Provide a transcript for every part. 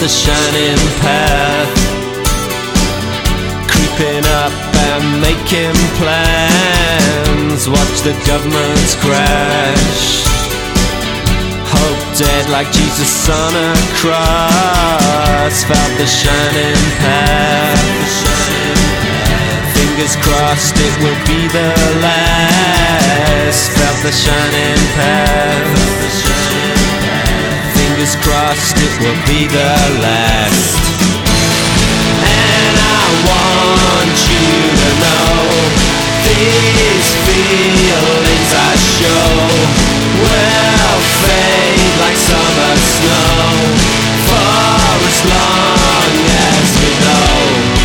the shining path, creeping up and making plans. Watch the governments crash, hope dead like Jesus on a cross. Felt the shining path, fingers crossed it will be the last. Felt the shining path, fingers crossed it will be the last. And I want you to know these feelings I show will fade like summer snow for as long as we know.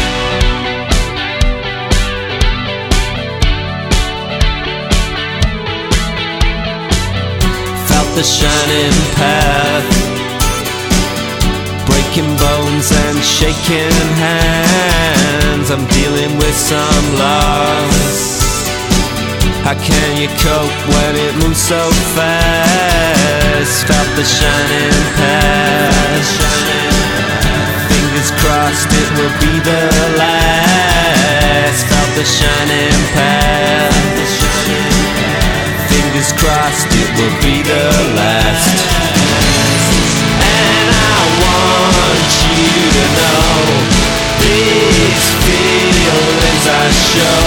Felt the shining path, breaking bones and shaking hands. I'm dealing with some loss. How can you cope when it moves so fast? Felt the shining path, fingers crossed it will be the last. Felt the shining path, fingers crossed it will be the last. And I want you to know these feelings I show